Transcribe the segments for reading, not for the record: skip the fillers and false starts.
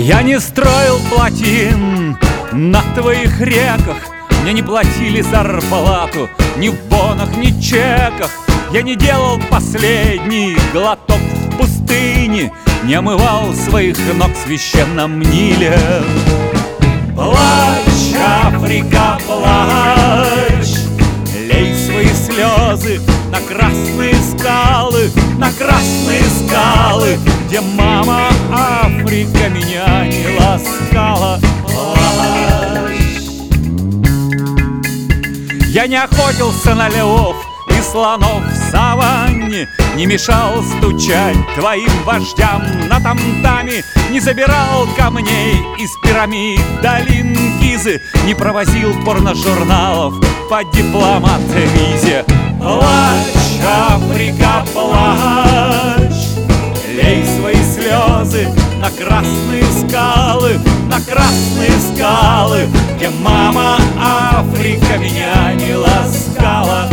Я не строил плотин на твоих реках, мне не платили зарплату ни в бонах, ни чеках. Я не делал последний глоток в пустыне, не омывал своих ног в священном Ниле. Плачь, Африка, плачь, лей свои слезы на красные скалы, на красные скалы, где мама Африка меня не ласкала. Плачь. Я не охотился на львов и слонов в саванне, не мешал стучать твоим вождям на тамтаме, не забирал камней из пирамид долин Гизы, не провозил порножурналов по дипломат-визе. Плачь, Африка, плачь, лей свои слезы на красные скалы, на красные скалы, где мама Африка меня не ласкала.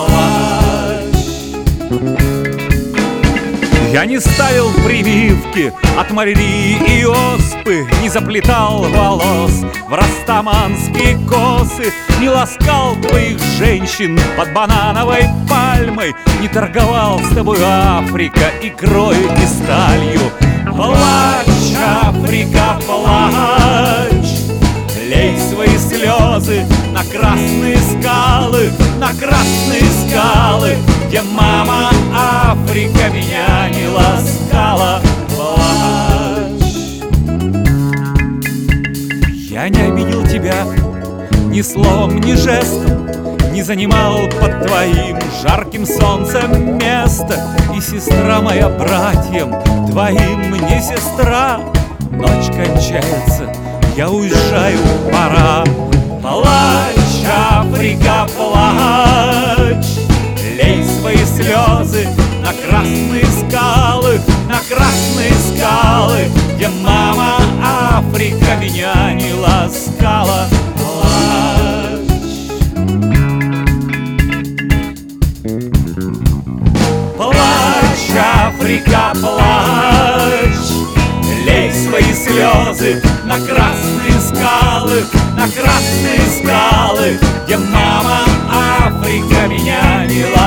Я не ставил прививки от малярии и оспы, не заплетал волос в растаманские косы, не ласкал твоих женщин под банановой пальмой, не торговал с тобой, Африка, икрою и сталью. Плачь, Африка, плачь, лей свои слезы на красные скалы, на красные скалы, где мама Африка меня не ласкала. Плачь. Я не обидел тебя ни словом, ни жестом, не занимал под твоим жарким солнцем место. И сестра моя братьям твоим не сестра. Ночь кончается, я уезжаю, пора. Плачь, Африка, плачь, лей свои слезы на красные скалы, на красные скалы, где мама Африка меня не ласкала. Плачь. Плачь, Африка, плачь, лей свои слезы на красные скалы, на красные скалы, где мама Африка меня не ласкала.